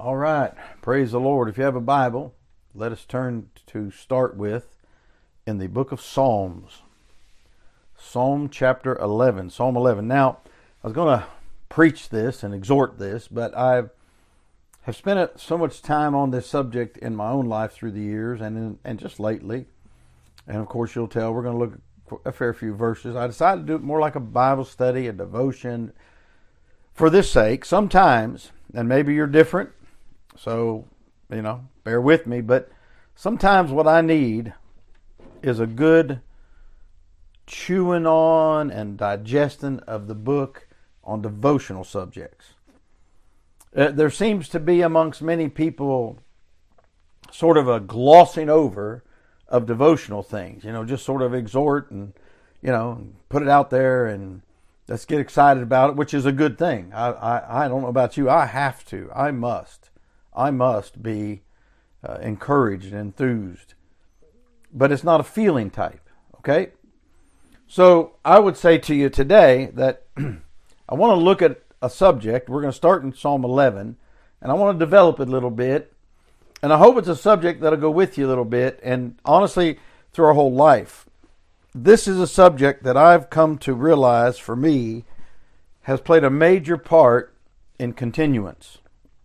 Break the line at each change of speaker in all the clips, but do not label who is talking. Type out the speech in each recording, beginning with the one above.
All right. Praise the Lord. If you have a Bible, let us turn to start with in the book of Psalms. Psalm chapter 11. Psalm 11. Now, I was going to preach this and exhort this, but I have spent so much time on this subject in my own life through the years and just lately. And of course, you'll tell we're going to look at a fair few verses. I decided to do it more like a Bible study, a devotion. For this sake, sometimes, and maybe you're different, so, bear with me, but sometimes what I need is a good chewing on and digesting of the book on devotional subjects. There seems to be amongst many people sort of a glossing over of devotional things, just sort of exhort and, put it out there and let's get excited about it, which is a good thing. I don't know about you. I must be encouraged and enthused. But it's not a feeling type, okay? So I would say to you today that I want to look at a subject. We're going to start in Psalm 11, and I want to develop it a little bit. And I hope it's a subject that'll go with you a little bit, and honestly, through our whole life. This is a subject that I've come to realize, for me, has played a major part in continuance.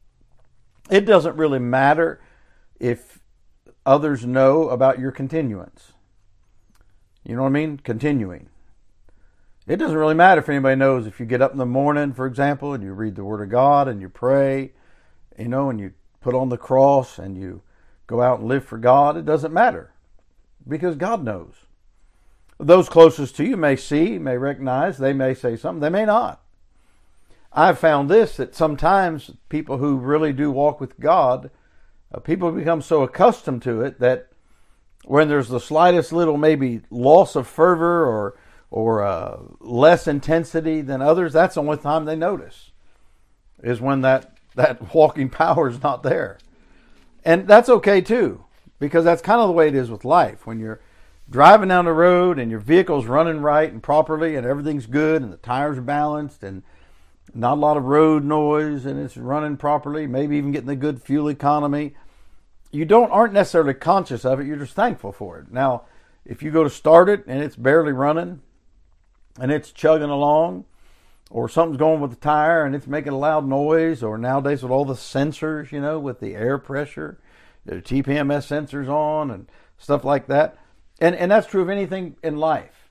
It doesn't really matter if others know about your continuance. You know what I mean? Continuing. It doesn't really matter if anybody knows if you get up in the morning, for example, and you read the Word of God and you pray, and you put on the cross and you go out and live for God. It doesn't matter because God knows. Those closest to you may see, may recognize, they may say something, they may not. I've found this, that sometimes people who really do walk with God, people become so accustomed to it that when there's the slightest little maybe loss of fervor or less intensity than others, that's the only time they notice, is when that walking power is not there. And that's okay too, because that's kind of the way it is with life. When you're driving down the road and your vehicle's running right and properly and everything's good and the tires are balanced and not a lot of road noise and it's running properly, maybe even getting a good fuel economy, you aren't necessarily conscious of it, you're just thankful for it. Now, if you go to start it and it's barely running and it's chugging along, or something's going with the tire and it's making a loud noise, or nowadays with all the sensors, with the air pressure, the TPMS sensors on and stuff like that. And that's true of anything in life.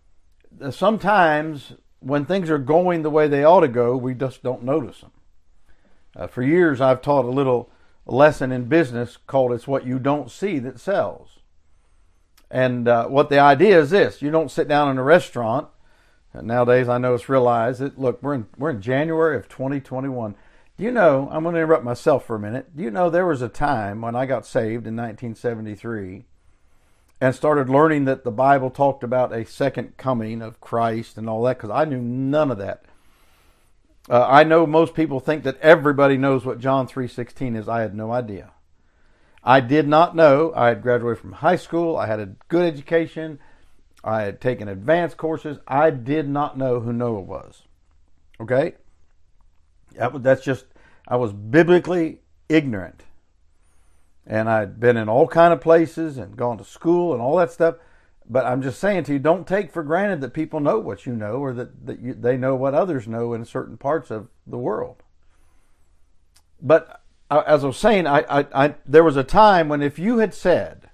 Sometimes when things are going the way they ought to go, we just don't notice them. For years, I've taught a little lesson in business called "It's What You Don't See That Sells." And what the idea is this: you don't sit down in a restaurant. And nowadays, I know it's realized that, look, we're in January of 2021. I'm going to interrupt myself for a minute. Do you know there was a time when I got saved in 1973 and started learning that the Bible talked about a second coming of Christ and all that, because I knew none of that. I know most people think that everybody knows what John 3:16 is. I had no idea. I did not know. I had graduated from high school. I had a good education. I had taken advanced courses. I did not know who Noah was. Okay? That's just, I was biblically ignorant. And I'd been in all kind of places and gone to school and all that stuff. But I'm just saying to you, don't take for granted that people know what you know, or that they know what others know in certain parts of the world. But as I was saying, there was a time when if you had said,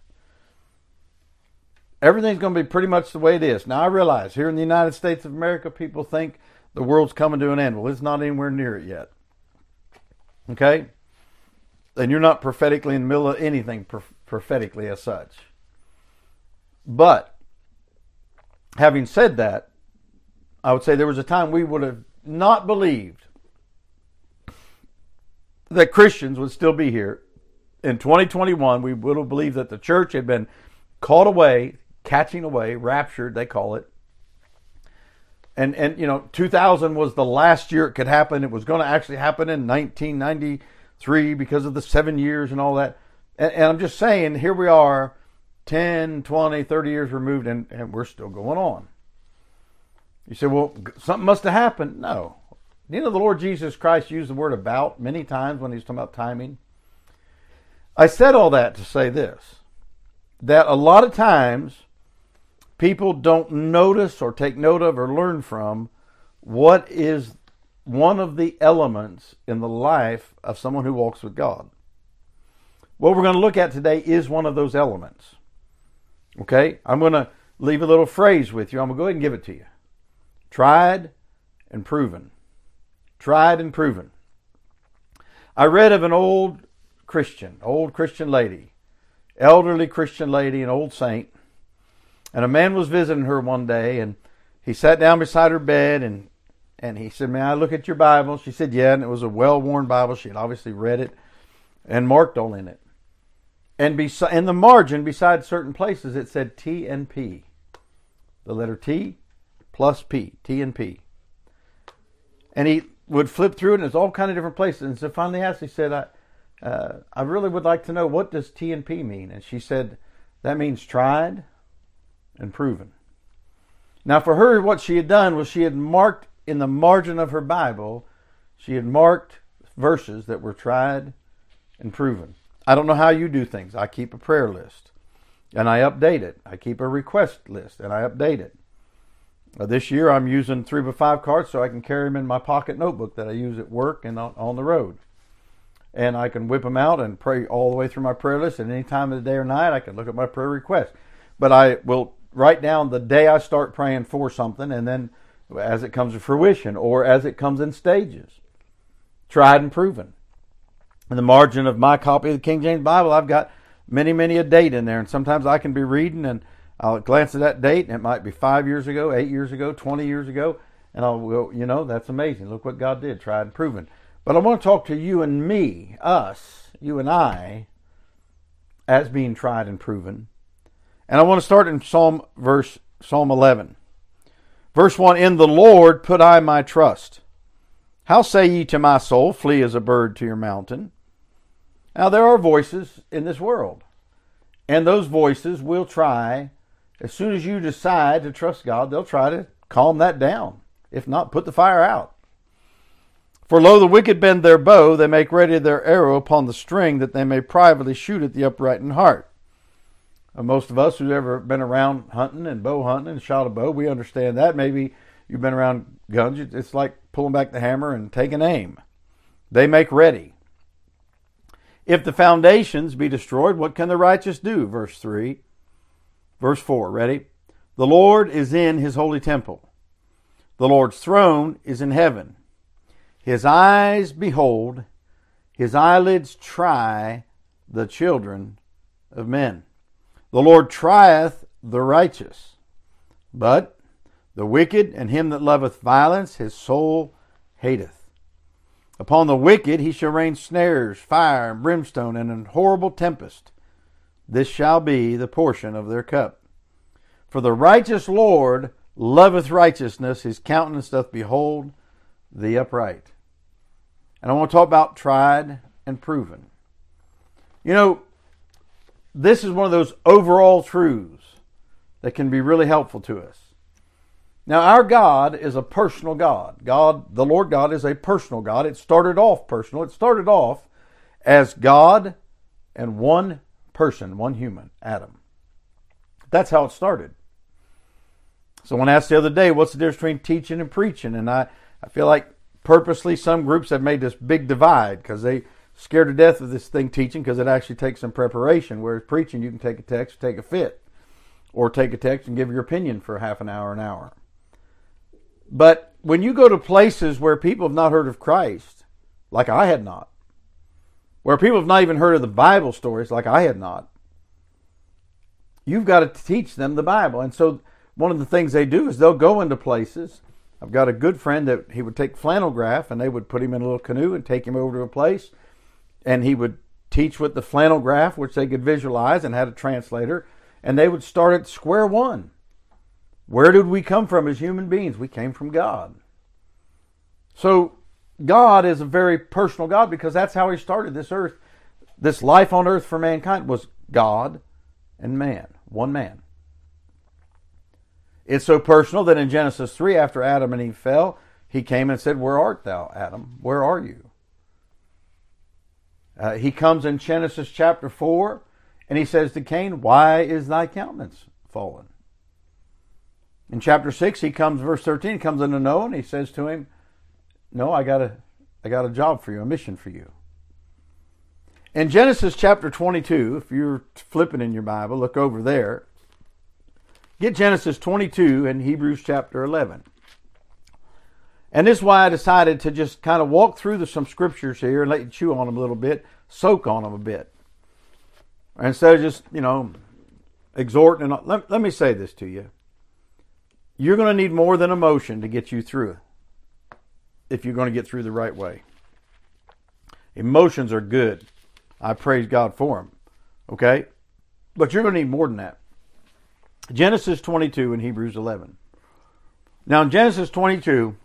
everything's going to be pretty much the way it is. Now, I realize here in the United States of America, people think the world's coming to an end. Well, it's not anywhere near it yet. Okay? And you're not prophetically in the middle of anything prophetically as such. But, having said that, I would say there was a time we would have not believed that Christians would still be here. In 2021, we would have believed that the church had been caught away, catching away, raptured, they call it. And 2000 was the last year it could happen. It was going to actually happen in 1993 because of the 7 years and all that. And I'm just saying, here we are, 10, 20, 30 years removed, and we're still going on. You say, well, something must have happened. No. You know, the Lord Jesus Christ used the word about many times when he was talking about timing. I said all that to say this, that a lot of times people don't notice or take note of or learn from what is one of the elements in the life of someone who walks with God. What we're going to look at today is one of those elements. Okay? I'm going to leave a little phrase with you. I'm going to go ahead and give it to you. Tried and proven. Tried and proven. I read of an old Christian lady, elderly Christian lady, an old saint, and a man was visiting her one day, and he sat down beside her bed, and he said, "May I look at your Bible?" She said, "Yeah," and it was a well-worn Bible. She had obviously read it and marked all in it. And in the margin, beside certain places, it said T and P. The letter T plus P, T and P. And he would flip through it, and it's all kind of different places. And so finally asked, he said, I really would like to know, what does T and P mean? And she said, that means tried and proven. Now for her, what she had done was she had marked in the margin of her Bible, she had marked verses that were tried and proven. I don't know how you do things. I keep a prayer list and I update it. I keep a request list and I update it. This year I'm using 3x5 cards so I can carry them in my pocket notebook that I use at work and on the road. And I can whip them out and pray all the way through my prayer list. And any time of the day or night, I can look at my prayer request. But I will write down the day I start praying for something, and then as it comes to fruition or as it comes in stages. Tried and proven. In the margin of my copy of the King James Bible, I've got many a date in there. And sometimes I can be reading and I'll glance at that date, and it might be 5 years ago, 8 years ago, 20 years ago. And I'll go, that's amazing. Look what God did, tried and proven. But I want to talk to you and me, us, you and I, as being tried and proven. And I want to start in Psalm 11. Verse 1, in the Lord put I my trust. How say ye to my soul, flee as a bird to your mountain? Now there are voices in this world. And those voices will try, as soon as you decide to trust God, they'll try to calm that down. If not, put the fire out. For lo, the wicked bend their bow, they make ready their arrow upon the string, that they may privately shoot at the upright in heart. Most of us who've ever been around hunting and bow hunting and shot a bow, we understand that. Maybe you've been around guns. It's like pulling back the hammer and taking aim. They make ready. If the foundations be destroyed, what can the righteous do? Verse 3. Verse 4, ready? The Lord is in his holy temple. The Lord's throne is in heaven. His eyes behold, his eyelids try the children of men. The Lord trieth the righteous, but the wicked and him that loveth violence his soul hateth. Upon the wicked he shall rain snares, fire, and brimstone, and an horrible tempest. This shall be the portion of their cup. For the righteous Lord loveth righteousness, his countenance doth behold the upright. And I want to talk about tried and proven. This is one of those overall truths that can be really helpful to us. Now, our God is a personal God. The Lord God, is a personal God. It started off personal. It started off as God and one person, one human, Adam. That's how it started. Someone asked the other day, what's the difference between teaching and preaching? And I feel like purposely some groups have made this big divide because they scared to death of this thing teaching, because it actually takes some preparation. Whereas preaching, you can take a text, take a fit, or take a text and give your opinion for half an hour, an hour. But when you go to places where people have not heard of Christ, like I had not, where people have not even heard of the Bible stories, like I had not, you've got to teach them the Bible. And so one of the things they do is they'll go into places. I've got a good friend that he would take flannel graph, and they would put him in a little canoe and take him over to a place, and he would teach with the flannel graph, which they could visualize, and had a translator, and they would start at square one. Where did we come from as human beings? We came from God. So God is a very personal God, because that's how he started this earth. This life on earth for mankind was God and man, one man. It's so personal that in Genesis 3, after Adam and Eve fell, He came and said, "Where art thou, Adam? Where are you?" He comes in Genesis chapter 4, and he says to Cain, "Why is thy countenance fallen?" In chapter 6, he comes, verse 13, he comes into Noah, and he says to him, "No, I got a job for you, a mission for you." In Genesis chapter 22, if you're flipping in your Bible, look over there. Get Genesis 22 and Hebrews chapter 11. And this is why I decided to just kind of walk through some scriptures here and let you chew on them a little bit, soak on them a bit. Instead of just, exhorting. Let me say this to you. You're going to need more than emotion to get you through it if you're going to get through the right way. Emotions are good. I praise God for them. Okay? But you're going to need more than that. Genesis 22 and Hebrews 11. Now in Genesis 22,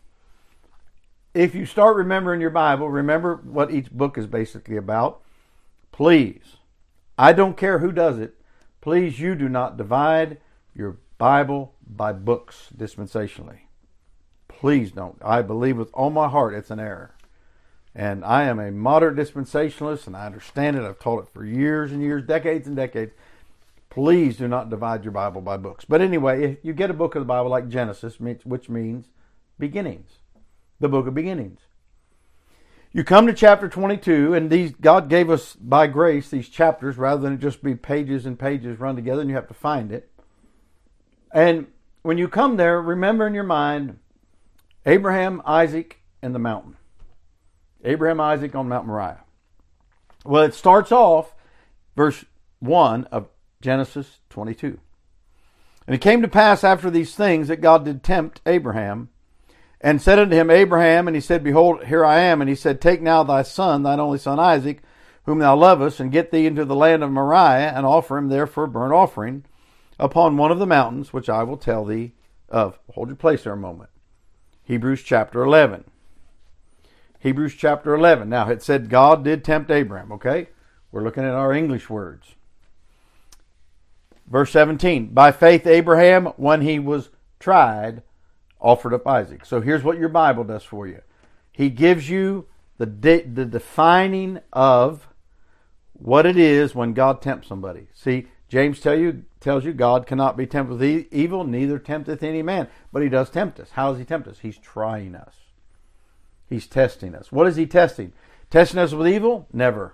if you start remembering your Bible, remember what each book is basically about. Please, I don't care who does it, please you do not divide your Bible by books dispensationally. Please don't. I believe with all my heart it's an error. And I am a moderate dispensationalist, and I understand it. I've taught it for years and years, decades and decades. Please do not divide your Bible by books. But anyway, if you get a book of the Bible like Genesis, which means beginnings, the book of beginnings. You come to chapter 22, and God gave us by grace these chapters rather than just be pages and pages run together, and you have to find it. And when you come there, remember in your mind Abraham, Isaac, and the mountain. Abraham, Isaac on Mount Moriah. Well, it starts off, verse 1 of Genesis 22. And it came to pass after these things that God did tempt Abraham, and said unto him, Abraham, and he said, Behold, here I am. And he said, Take now thy son, thine only son Isaac, whom thou lovest, and get thee into the land of Moriah, and offer him there for a burnt offering upon one of the mountains, which I will tell thee of. Hold your place there a moment. Hebrews chapter 11. Hebrews chapter 11. Now, it said God did tempt Abraham, okay? We're looking at our English words. Verse 17. By faith Abraham, when he was tried, offered up Isaac. So here's what your Bible does for you. He gives you the defining of what it is when God tempts somebody. See, James tells you God cannot be tempted with evil, neither tempteth any man. But he does tempt us. How does he tempt us? He's trying us. He's testing us. What is he testing? Testing us with evil? Never.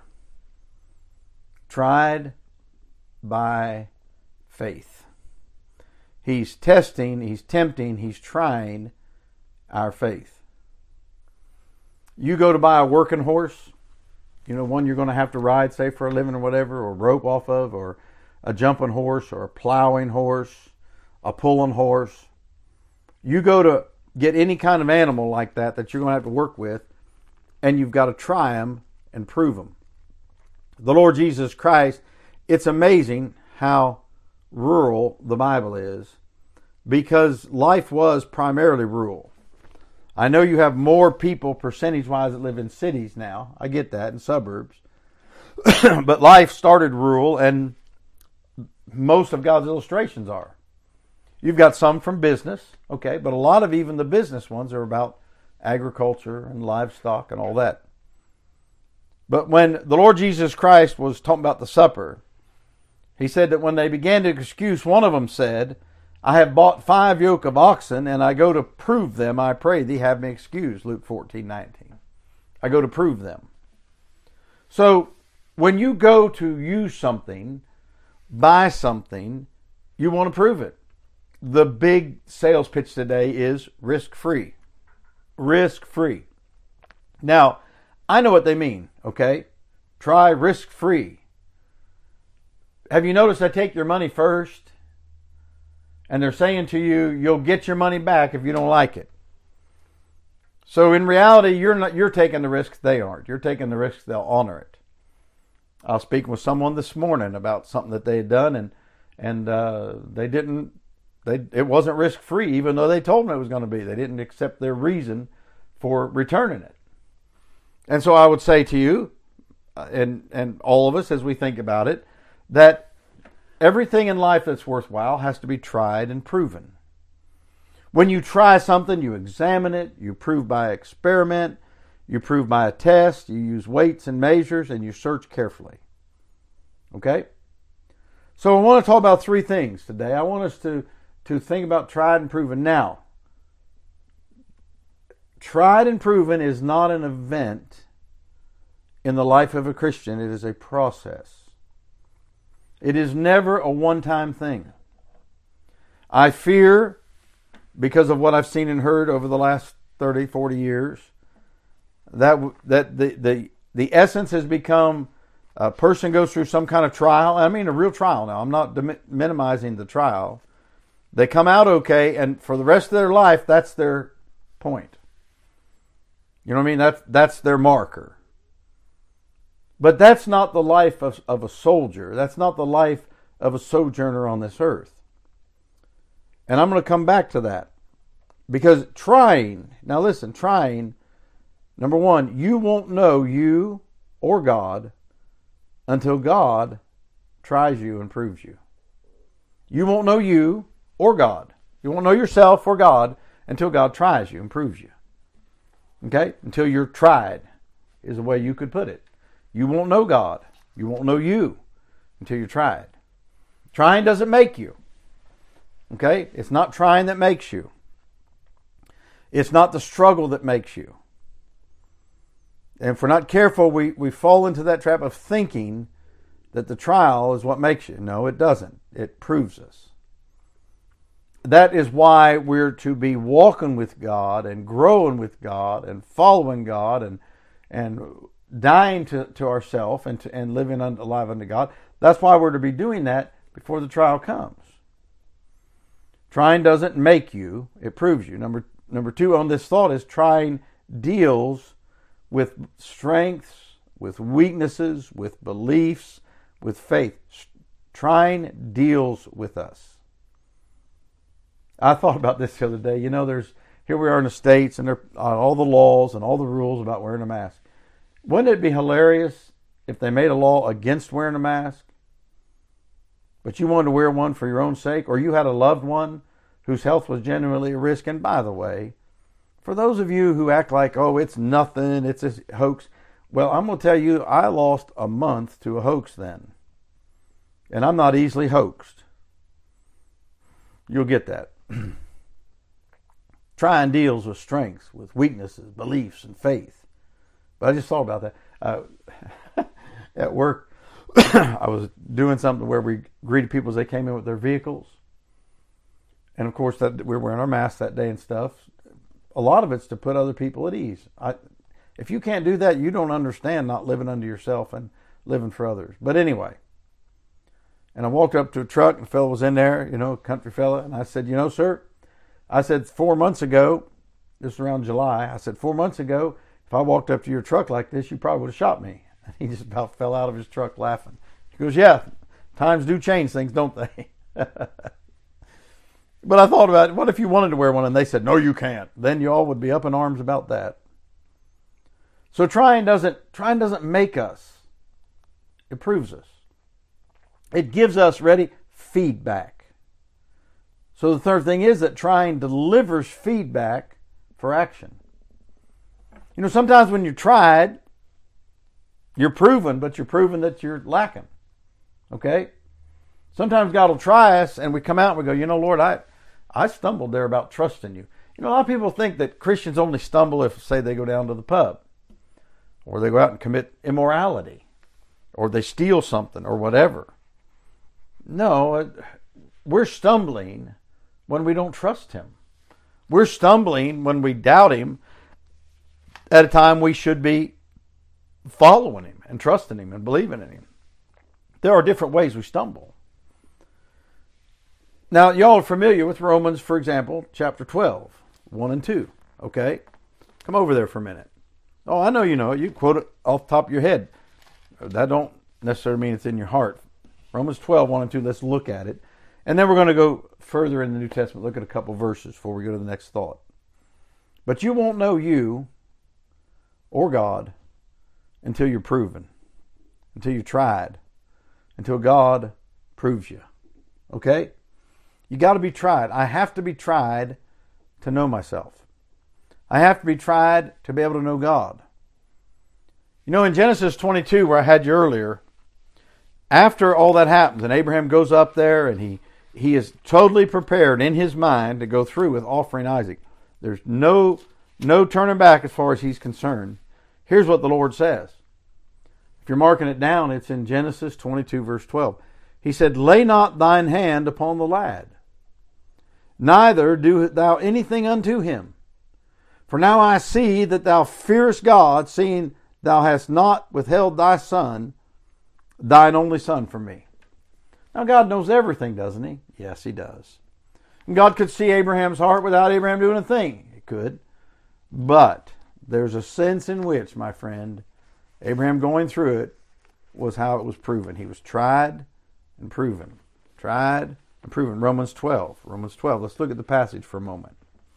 Tried by faith. He's testing, he's tempting, he's trying our faith. You go to buy a working horse, one you're going to have to ride, say, for a living or whatever, or rope off of, or a jumping horse, or a plowing horse, a pulling horse. You go to get any kind of animal like that you're going to have to work with, and you've got to try them and prove them. The Lord Jesus Christ, it's amazing how rural the Bible is, because life was primarily rural. I know you have more people percentage-wise that live in cities now. I get that, in suburbs. But life started rural, and most of God's illustrations are. You've got some from business, okay, but a lot of even the business ones are about agriculture and livestock and all that. But when the Lord Jesus Christ was talking about the supper, he said that when they began to excuse, one of them said, I have bought 5 yoke of oxen, and I go to prove them. I pray thee, have me excused. Luke 14:19. I go to prove them. So when you go to use something, buy something, you want to prove it. The big sales pitch today is risk-free. Risk-free. Now, I know what they mean, okay? Try risk-free. Have you noticed I take your money first? And they're saying to you, you'll get your money back if you don't like it. So in reality, you're taking the risks, they aren't. You're taking the risks, they'll honor it. I was speaking with someone this morning about something that they had done, and it wasn't risk-free, even though they told them it was going to be. They didn't accept their reason for returning it. And so I would say to you, and all of us as we think about it, that everything in life that's worthwhile has to be tried and proven. When you try something, you examine it, you prove by experiment, you prove by a test, you use weights and measures, and you search carefully. Okay? So I want to talk about three things today. I want us to think about tried and proven. Now, tried and proven is not an event in the life of a Christian. It is a process. It is never a one-time thing. I fear, because of what I've seen and heard over the last 30, 40 years, that the essence has become a person goes through some kind of trial. I mean a real trial now. I'm not minimizing the trial. They come out okay, and for the rest of their life, that's their point. You know what I mean? That's their marker. But that's not the life of a soldier. That's not the life of a sojourner on this earth. And I'm going to come back to that. Because trying, now listen, trying, number one, you won't know you or God until God tries you and proves you. You won't know you or God. You won't know yourself or God until God tries you and proves you. Okay? Until you're tried is the way you could put it. You won't know God. You won't know you until you're tried. Trying doesn't make you. Okay? It's not trying that makes you. It's not the struggle that makes you. And if we're not careful, we fall into that trap of thinking that the trial is what makes you. No, it doesn't. It proves us. That is why we're to be walking with God and growing with God and following God and dying to ourselves and living alive unto God. That's why we're to be doing that before the trial comes. Trying doesn't make you, it proves you. Number two on this thought is trying deals with strengths, with weaknesses, with beliefs, with faith. Trying deals with us. I thought about this the other day. You know, here we are in the States, and there are all the laws and all the rules about wearing a mask. Wouldn't it be hilarious if they made a law against wearing a mask, but you wanted to wear one for your own sake, or you had a loved one whose health was genuinely at risk? And by the way, for those of you who act like, oh, it's nothing, it's a hoax, well, I'm going to tell you, I lost a month to a hoax then. And I'm not easily hoaxed. You'll get that. Trying deals with strengths, with weaknesses, beliefs, and faith. But I just thought about that. At work, I was doing something where we greeted people as they came in with their vehicles. And of course, that we were wearing our masks that day and stuff. A lot of it's to put other people at ease. If you can't do that, you don't understand not living unto yourself and living for others. But anyway, and I walked up to a truck, and a fellow was in there, a country fella, and I said, sir, I said 4 months ago, this was around July, I said 4 months ago, if I walked up to your truck like this, you probably would have shot me. And he just about fell out of his truck laughing. He goes, yeah, times do change things, don't they? But I thought about it, what if you wanted to wear one and they said, no, you can't? Then you all would be up in arms about that. So trying doesn't make us. It proves us. It gives us feedback. So the third thing is that trying delivers feedback for action. Sometimes when you're tried, you're proven, but you're proven that you're lacking. Okay? Sometimes God will try us and we come out and we go, Lord, I stumbled there about trusting you. A lot of people think that Christians only stumble if, say, they go down to the pub, or they go out and commit immorality, or they steal something, or whatever. No, we're stumbling when we don't trust Him. We're stumbling when we doubt Him at a time we should be following Him and trusting Him and believing in Him. There are different ways we stumble. Now, y'all are familiar with Romans, for example, chapter 12, 1 and 2. Okay? Come over there for a minute. Oh, I know you know it. You quote it off the top of your head. That don't necessarily mean it's in your heart. Romans 12, 1 and 2, let's look at it. And then we're going to go further in the New Testament, look at a couple verses before we go to the next thought. But you won't know you or God until you're proven, until you're tried, until God proves you. Okay? You got to be tried. I have to be tried to know myself. I have to be tried to be able to know God. You know, in Genesis 22, where I had you earlier, after all that happens, and Abraham goes up there, and he is totally prepared in his mind to go through with offering Isaac. There's no turning back as far as he's concerned. Here's what the Lord says. If you're marking it down, it's in Genesis 22, verse 12. He said, "Lay not thine hand upon the lad, neither do thou anything unto him. For now I see that thou fearest God, seeing thou hast not withheld thy son, thine only son, from me." Now God knows everything, doesn't he? Yes, he does. And God could see Abraham's heart without Abraham doing a thing. He could. But there's a sense in which, my friend, Abraham going through it was how it was proven. He was tried and proven. Tried and proven. Romans 12. Let's look at the passage for a moment.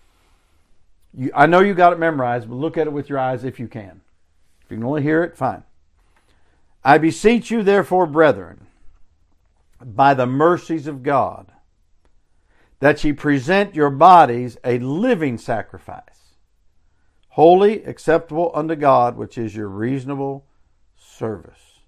I know you got it memorized, but look at it with your eyes if you can. If you can only hear it, fine. "I beseech you, therefore, brethren, by the mercies of God, that ye present your bodies a living sacrifice, holy, acceptable unto God, which is your reasonable service."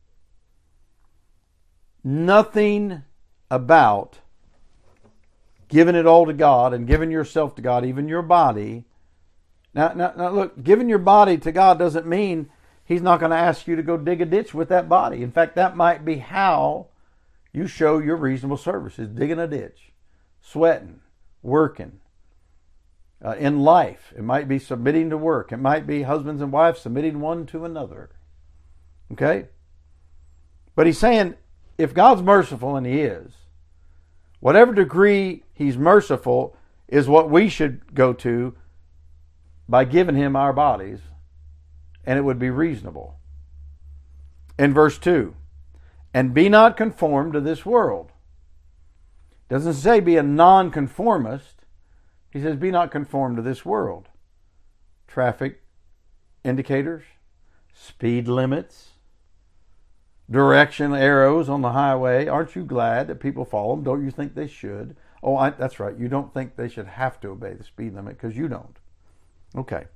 Nothing about giving it all to God and giving yourself to God, even your body. Now look, giving your body to God doesn't mean He's not going to ask you to go dig a ditch with that body. In fact, that might be how you show your reasonable service, is digging a ditch, sweating, working. In life, it might be submitting to work. It might be husbands and wives submitting one to another. Okay? But he's saying, if God's merciful, and He is, whatever degree He's merciful is what we should go to by giving Him our bodies, and it would be reasonable. In verse 2, "And be not conformed to this world." It doesn't say be a nonconformist. He says be not conformed to this world. Traffic indicators, speed limits, direction arrows on the highway. Aren't you glad that people follow them? Don't you think they should? Oh, that's right. You don't think they should have to obey the speed limit because you don't. Okay.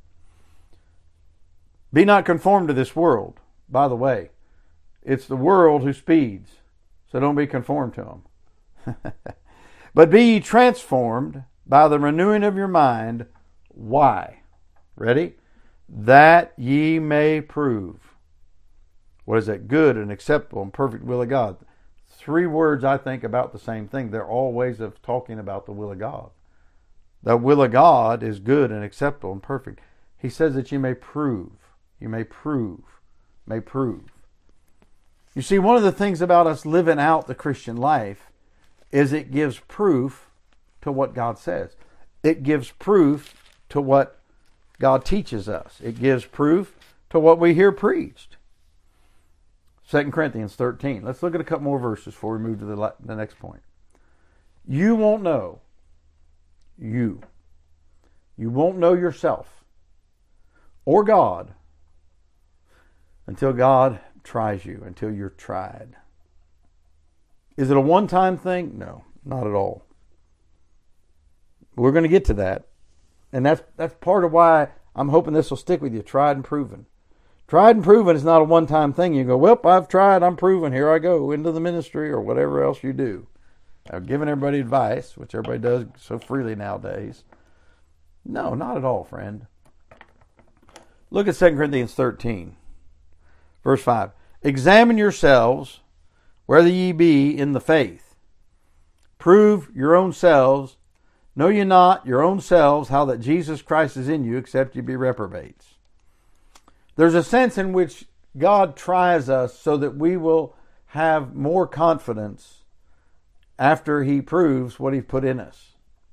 Be not conformed to this world. By the way, it's the world who speeds, so don't be conformed to them. "But be ye transformed by the renewing of your mind." Why? Ready? "That ye may prove what is that good and acceptable and perfect will of God." 3 words I think about the same thing. They're all ways of talking about the will of God. The will of God is good and acceptable and perfect. He says that you may prove. You may prove. May prove. You see, one of the things about us living out the Christian life is it gives proof to what God says. It gives proof to what God teaches us. It gives proof to what we hear preached. 2 Corinthians 13. Let's look at a couple more verses before we move to the next point. You won't know. You won't know yourself or God until God tries you, until you're tried. Is it a one-time thing? No, not at all. We're going to get to that. And that's part of why I'm hoping this will stick with you. Tried and proven. Tried and proven is not a one-time thing. You go, well, I've tried, I'm proven, here I go into the ministry or whatever else you do. Now, giving everybody advice, which everybody does so freely nowadays. No, not at all, friend. Look at 2 Corinthians 13, verse 5. "Examine yourselves whether ye be in the faith. Prove your own selves. Know ye not your own selves how that Jesus Christ is in you, except ye be reprobates." There's a sense in which God tries us so that we will have more confidence after He proves what He's put in us.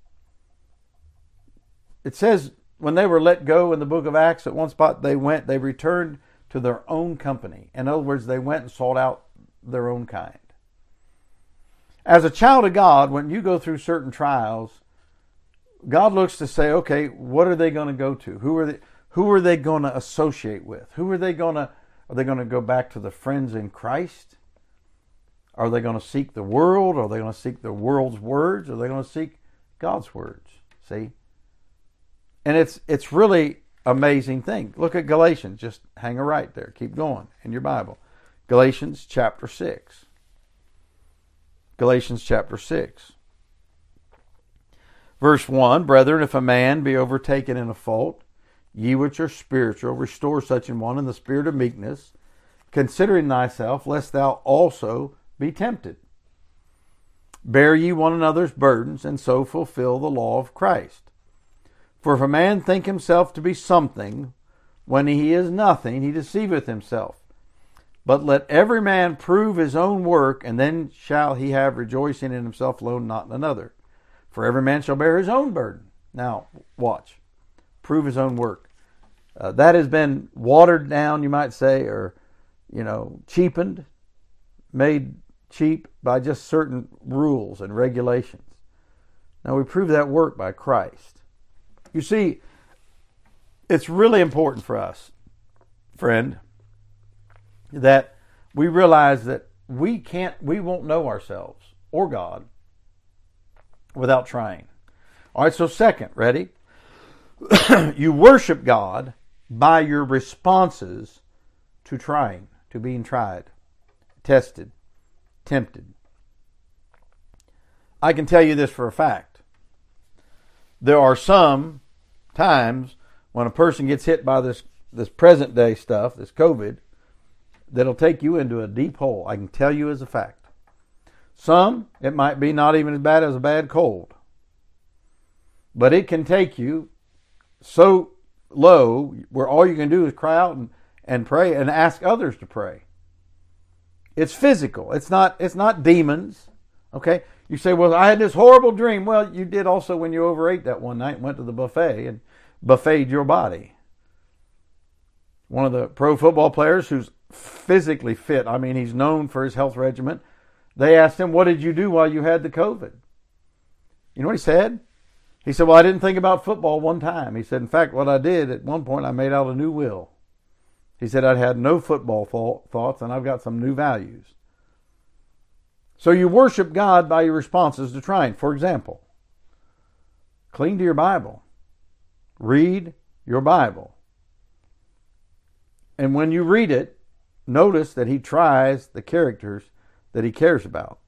It says when they were let go in the book of Acts, at one spot they returned to their own company. In other words, they went and sought out their own kind. As a child of God, when you go through certain trials, God looks to say, okay, what are they going to go to? Who are they going to associate with? Are they going to go back to the friends in Christ? Are they going to seek the world? Are they going to seek the world's words? Are they going to seek God's words? See? And it's really amazing thing. Look at Galatians. Just hang a right there. Keep going in your Bible. Galatians chapter 6. Galatians chapter 6. Verse 1, Brethren, if a man be overtaken in a fault, ye which are spiritual, restore such an one in the spirit of meekness, considering thyself, lest thou also be tempted. Bear ye one another's burdens, and so fulfill the law of Christ. For if a man think himself to be something, when he is nothing, he deceiveth himself. But let every man prove his own work, and then shall he have rejoicing in himself alone, not in another. For every man shall bear his own burden. Now, watch. Prove his own work. That has been watered down, you might say, or, cheapened, made cheap by just certain rules and regulations. Now, we prove that work by Christ. You see, it's really important for us, friend, that we realize that we won't know ourselves or God without trying. All right, so second, ready? You worship God by your responses to trying, to being tried, tested, tempted. I can tell you this for a fact. There are some times when a person gets hit by this present day stuff, this COVID, that'll take you into a deep hole. I can tell you as a fact. Some, it might be not even as bad as a bad cold. But it can take you so low where all you can do is cry out and pray and ask others to pray. It's physical. It's not demons. Okay? You say, well, I had this horrible dream. Well, you did also when you overate that one night and went to the buffet and buffeted your body. One of the pro football players who's physically fit, I mean, he's known for his health regimen. They asked him, what did you do while you had the COVID? You know what he said? He said, well, I didn't think about football one time. He said, in fact, what I did at one point, I made out a new will. He said, I'd had no football thoughts, and I've got some new values. So you worship God by your responses to trying. For example, cling to your Bible. Read your Bible. And when you read it, notice that he tries the characters that he cares about.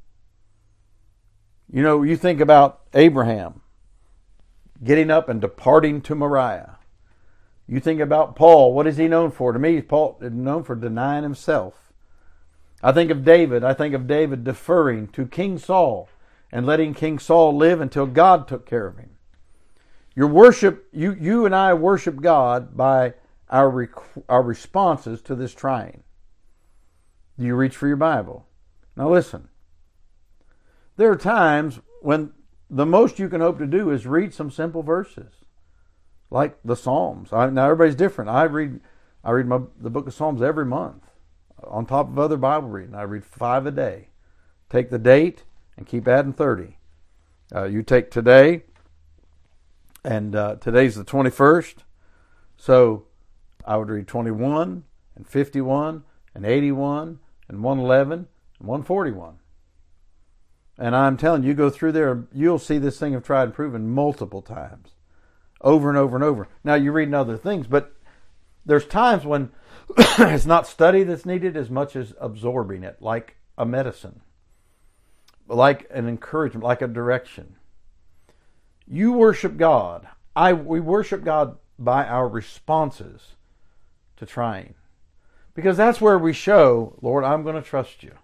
You think about Abraham getting up and departing to Moriah. You think about Paul. What is he known for? To me, Paul is known for denying himself. I think of David. I think of David deferring to King Saul and letting King Saul live until God took care of him. Your worship, you and I worship God by our responses to this trying. Do you reach for your Bible? Now listen. There are times when the most you can hope to do is read some simple verses, like the Psalms. Now everybody's different. I read the book of Psalms every month, on top of other Bible reading. I read 5 a day. Take the date and keep adding 30. You take today, and today's the 21st, so I would read 21 and 51 and 81 and 111 and 141. And I'm telling you, go through there, you'll see this thing of tried and proven multiple times, over and over and over. Now, you're reading other things, but there's times when it's not study that's needed as much as absorbing it, like a medicine, like an encouragement, like a direction. You worship God. We worship God by our responses to trying. Because that's where we show, Lord, I'm going to trust you.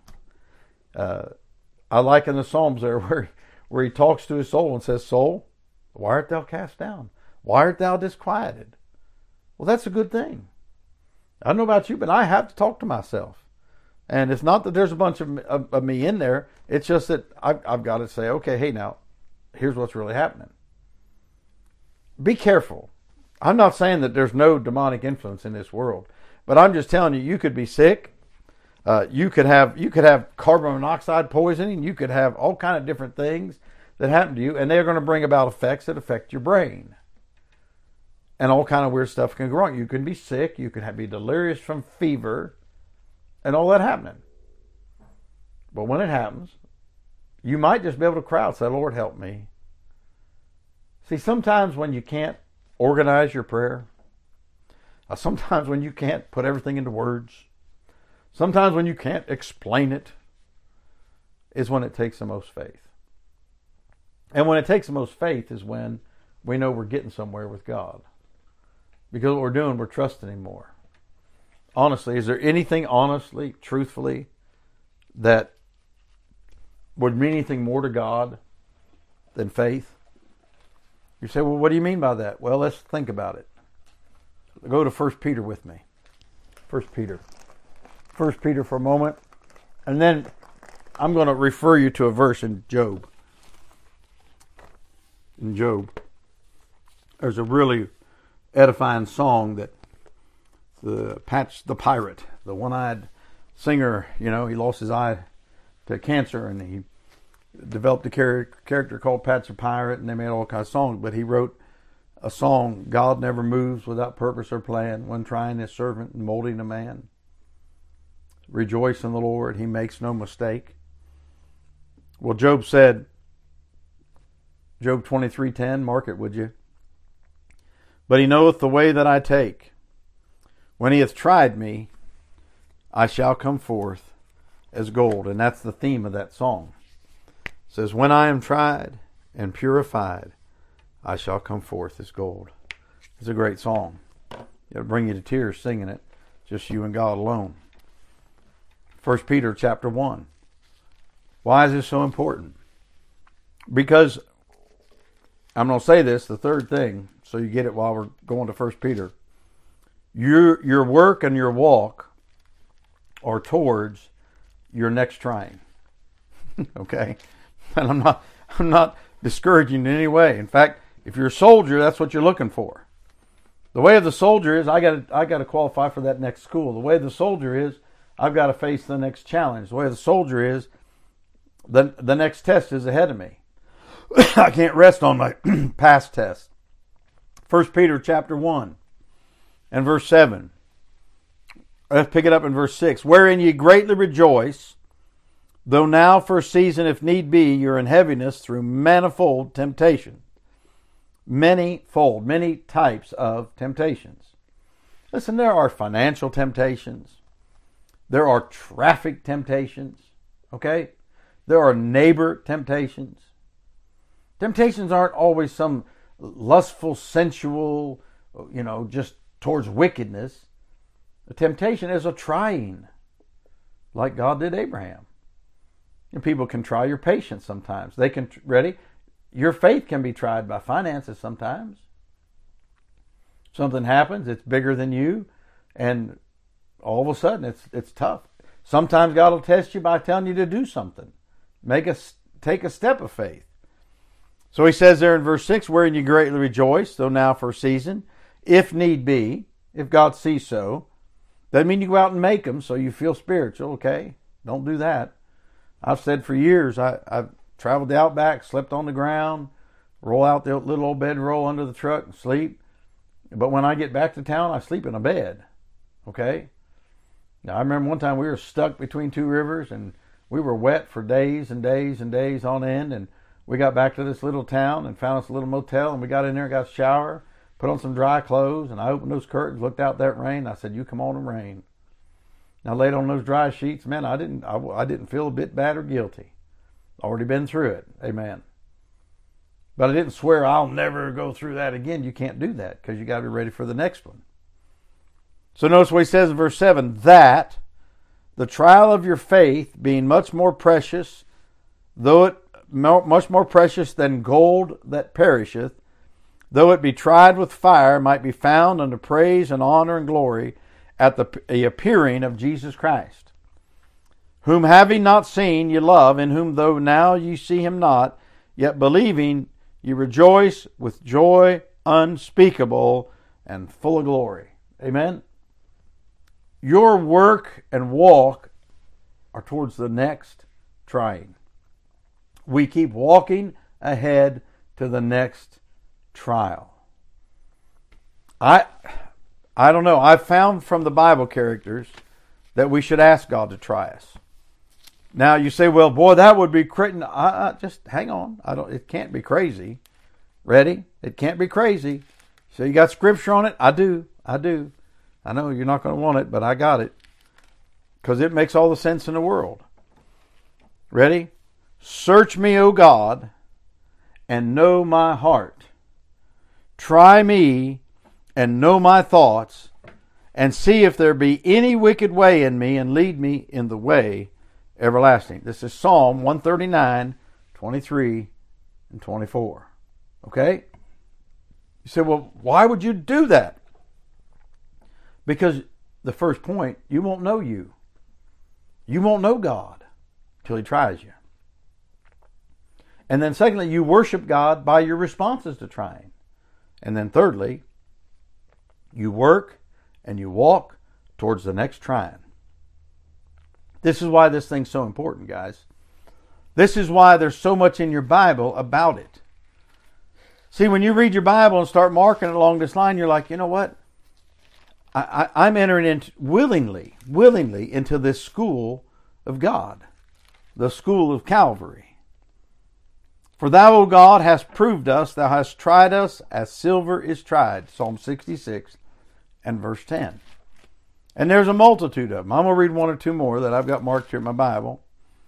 I like in the Psalms there where he talks to his soul and says, soul, why art thou cast down? Why art thou disquieted? Well, that's a good thing. I don't know about you, but I have to talk to myself. And it's not that there's a bunch of me in there. It's just that I've got to say, okay, hey, now, here's what's really happening. Be careful. I'm not saying that there's no demonic influence in this world, but I'm just telling you, you could be sick. You could have carbon monoxide poisoning. You could have all kind of different things that happen to you, and they're going to bring about effects that affect your brain. And all kind of weird stuff can go wrong. You can be sick. You can be delirious from fever, and all that happening. But when it happens, you might just be able to cry out and say, Lord, help me. See, sometimes when you can't organize your prayer. Sometimes when you can't put everything into words, sometimes when you can't explain it, is when it takes the most faith. And when it takes the most faith is when we know we're getting somewhere with God. Because what we're doing, we're trusting Him more. Honestly, is there anything honestly, truthfully, that would mean anything more to God than faith? You say, well, what do you mean by that? Well, let's think about it. Go to 1 Peter with me. 1 Peter. 1 Peter for a moment. And then I'm going to refer you to a verse in Job. In Job, there's a really edifying song that the Patch the Pirate, the one-eyed singer, he lost his eye to cancer, and he developed a character called Patch the Pirate, and they made all kinds of songs. But he wrote a song, God never moves without purpose or plan, when trying His servant and molding a man. Rejoice in the Lord, He makes no mistake. Well, Job said, Job 23:10, mark it, would you? But He knoweth the way that I take. When He hath tried me, I shall come forth as gold. And that's the theme of that song. It says, when I am tried and purified, I shall come forth as gold. It's a great song. It'll bring you to tears singing it. Just you and God alone. 1 Peter chapter 1. Why is this so important? Because I'm going to say this, the third thing, so you get it while we're going to 1 Peter. Your work and your walk are towards your next trying. Okay? And I'm not discouraging in any way. In fact, if you're a soldier, that's what you're looking for. The way of the soldier is I got to qualify for that next school. The way of the soldier is I've got to face the next challenge. The way of the soldier is the next test is ahead of me. I can't rest on my past test. 1 Peter chapter 1 and verse 7. Let's pick it up in verse 6. Wherein ye greatly rejoice, though now for a season, if need be, you're in heaviness through manifold temptation. Many types of temptations. Listen, there are financial temptations. There are traffic temptations. Okay? There are neighbor temptations. Temptations aren't always some lustful, sensual, just towards wickedness. A temptation is a trying, like God did Abraham. And people can try your patience sometimes. They can, ready? Your faith can be tried by finances sometimes. Something happens, it's bigger than you, and all of a sudden it's tough. Sometimes God will test you by telling you to do something. Take a step of faith. So he says there in verse 6, wherein you greatly rejoice, though now for a season, if need be, if God sees so. Doesn't mean you go out and make them so you feel spiritual, okay? Don't do that. I've said for years, I've traveled the outback, slept on the ground, roll out the little old bedroll under the truck and sleep. But when I get back to town, I sleep in a bed, okay? Now, I remember one time we were stuck between two rivers and we were wet for days and days and days on end, and we got back to this little town and found us a little motel, and we got in there and got a shower, put on some dry clothes, and I opened those curtains, looked out that rain. I said, you come on and rain. And I laid on those dry sheets. Man, I didn't feel a bit bad or guilty. Already been through it. Amen. But I didn't swear I'll never go through that again. You can't do that because you got to be ready for the next one. So notice what he says in verse 7, that the trial of your faith being much more precious, much more precious than gold that perisheth, though it be tried with fire, might be found unto praise and honor and glory at the appearing of Jesus Christ, whom having not seen ye love, in whom though now ye see him not, yet believing ye rejoice with joy unspeakable and full of glory. Amen? Your work and walk are towards the next trying. We keep walking ahead to the next trial. I don't know. I've found from the Bible characters that we should ask God to try us. Now you say, well, boy, that would be crazy. Just hang on. It can't be crazy. Ready? It can't be crazy. So you got scripture on it? I do. I know you're not going to want it, but I got it. Because it makes all the sense in the world. Ready? Search me, O God, and know my heart. Try me and know my thoughts, and see if there be any wicked way in me, and lead me in the way everlasting. This is Psalm 139, 23, and 24. Okay? You say, well, why would you do that? Because the first point, you won't know you. You won't know God till He tries you. And then secondly, you worship God by your responses to trying. And then thirdly, you work and you walk towards the next trying. This is why this thing's so important, guys. This is why there's so much in your Bible about it. See, when you read your Bible and start marking it along this line, you're like, you know what? I'm entering into willingly into this school of God, the school of Calvary. For thou, O God, hast proved us, thou hast tried us as silver is tried. Psalm 66 and verse 10. And there's a multitude of them. I'm going to read one or two more that I've got marked here in my Bible.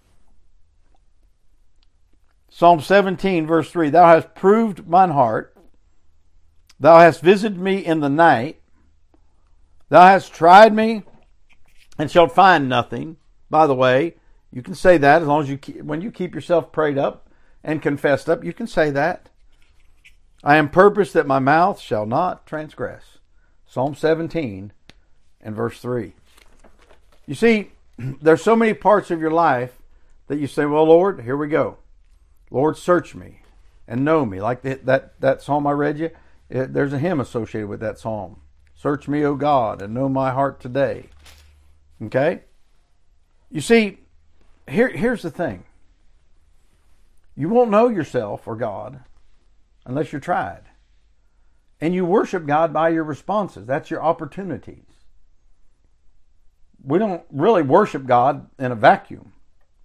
Psalm 17 verse 3. Thou hast proved mine heart. Thou hast visited me in the night. Thou hast tried me and shalt find nothing. By the way, you can say that as long as when you keep yourself prayed up and confessed up, you can say that. I am purposed that my mouth shall not transgress. Psalm 17 and verse 3. You see, there's so many parts of your life that you say, well, Lord, here we go. Lord, search me and know me. Like that psalm I read you, there's a hymn associated with that psalm. Search me, O God, and know my heart today. Okay? You see, here's the thing. You won't know yourself or God unless you're tried. And you worship God by your responses. That's your opportunities. We don't really worship God in a vacuum.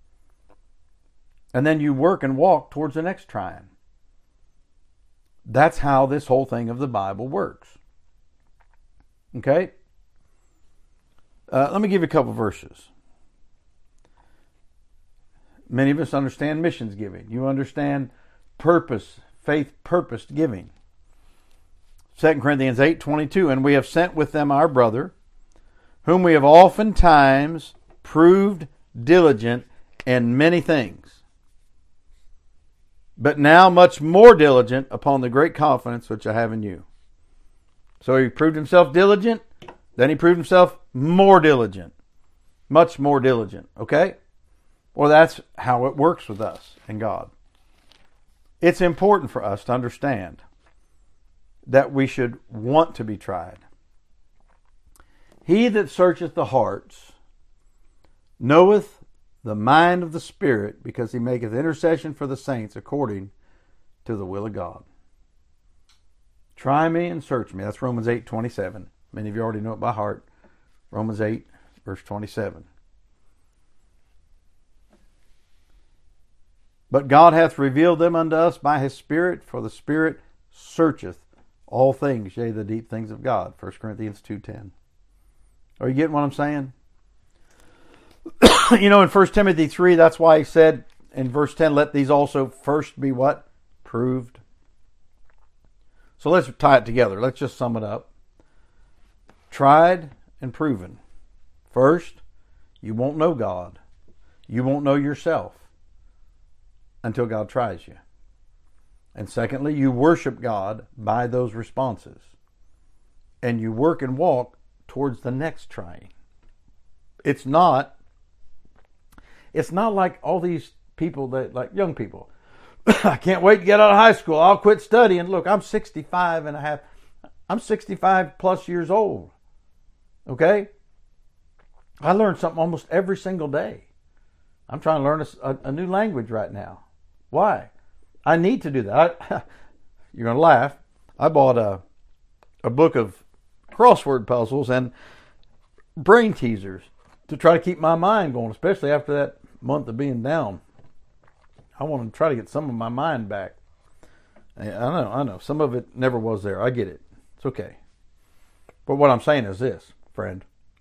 And then you work and walk towards the next trying. That's how this whole thing of the Bible works. Okay? Let me give you a couple verses. Many of us understand missions giving. You understand purpose, faith purposed giving. 2 Corinthians 8:22, and we have sent with them our brother, whom we have oftentimes proved diligent in many things, but now much more diligent upon the great confidence which I have in you. So he proved himself diligent, then he proved himself more diligent, much more diligent. Okay? Well, that's how it works with us and God. It's important for us to understand that we should want to be tried. He that searcheth the hearts knoweth the mind of the Spirit, because he maketh intercession for the saints according to the will of God. Try me and search me. That's Romans 8:27. Many of you already know it by heart. Romans 8, verse 27. But God hath revealed them unto us by his Spirit, for the Spirit searcheth all things, yea, the deep things of God. 1 Corinthians 2:10. Are you getting what I'm saying? You know, in 1 Timothy 3, that's why he said in verse 10, let these also first be what? Proved. So let's tie it together. Let's just sum it up. Tried and proven. First, you won't know God. You won't know yourself until God tries you. And secondly, you worship God by those responses. And you work and walk towards the next trying. It's not like all these people that, like young people, I can't wait to get out of high school. I'll quit studying. Look, I'm 65 and a half. I'm 65 plus years old. Okay? I learn something almost every single day. I'm trying to learn a new language right now. Why? I need to do that. You're going to laugh. I bought a book of crossword puzzles and brain teasers to try to keep my mind going, especially after that month of being down. I want to try to get some of my mind back. I know. Some of it never was there. I get it. It's okay. But what I'm saying is this, friend.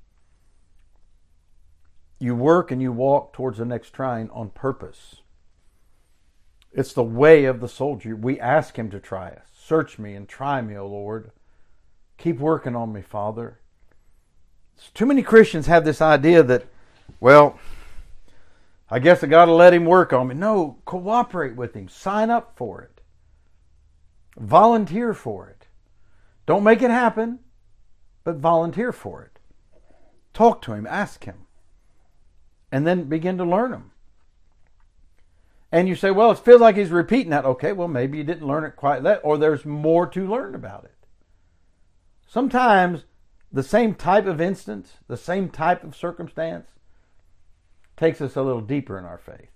You work and you walk towards the next trying on purpose. It's the way of the soldier. We ask him to try us. Search me and try me, O Lord. Keep working on me, Father. Too many Christians have this idea that, well, I guess I got to let him work on me. No, cooperate with him. Sign up for it. Volunteer for it. Don't make it happen, but volunteer for it. Talk to him. Ask him. And then begin to learn them. And you say, well, it feels like he's repeating that. Okay, well, maybe you didn't learn it quite that, or there's more to learn about it. Sometimes the same type of instance, the same type of circumstance takes us a little deeper in our faith.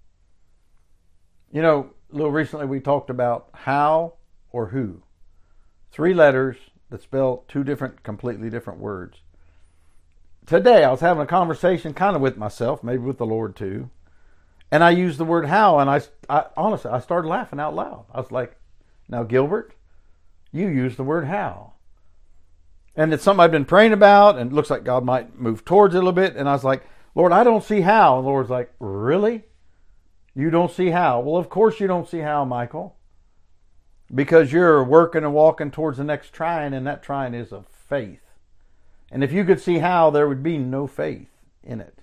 You know, a little recently we talked about how or who. 3 letters that spell 2 completely different words. Today I was having a conversation kind of with myself, maybe with the Lord too. And I used the word how, and I honestly, I started laughing out loud. I was like, now Gilbert, you used the word how. And it's something I've been praying about, and it looks like God might move towards it a little bit. And I was like, Lord, I don't see how. And the Lord's like, really? You don't see how? Well, of course you don't see how, Michael. Because you're working and walking towards the next trying, and that trying is of faith. And if you could see how, there would be no faith in it.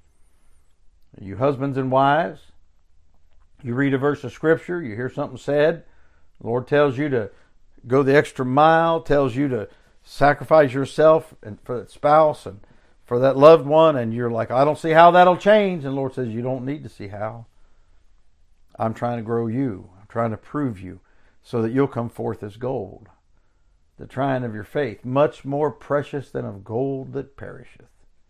You husbands and wives, you read a verse of Scripture, you hear something said, the Lord tells you to go the extra mile, tells you to sacrifice yourself and for that spouse and for that loved one, and you're like, I don't see how that'll change. And the Lord says, you don't need to see how. I'm trying to grow you. I'm trying to prove you so that you'll come forth as gold. The trying of your faith, much more precious than of gold that perisheth.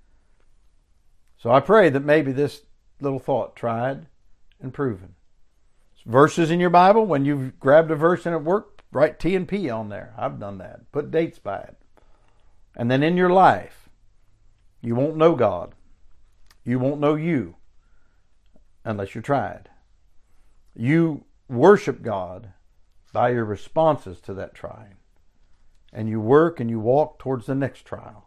So I pray that maybe this little thought tried and proven. Verses in your Bible, when you've grabbed a verse and it worked, write T and P on there. I've done that. Put dates by it. And then in your life, you won't know God. You won't know you unless you're tried. You worship God by your responses to that trying. And you work and you walk towards the next trial.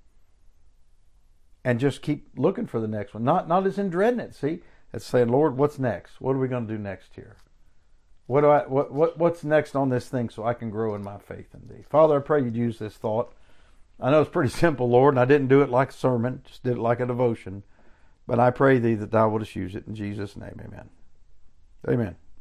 And just keep looking for the next one. Not as in dreading it, see? It's saying, Lord, what's next? What are we going to do next here? What's next on this thing so I can grow in my faith in Thee? Father, I pray You'd use this thought. I know it's pretty simple, Lord, and I didn't do it like a sermon, just did it like a devotion. But I pray Thee that Thou wouldst use it in Jesus' name, amen. Amen.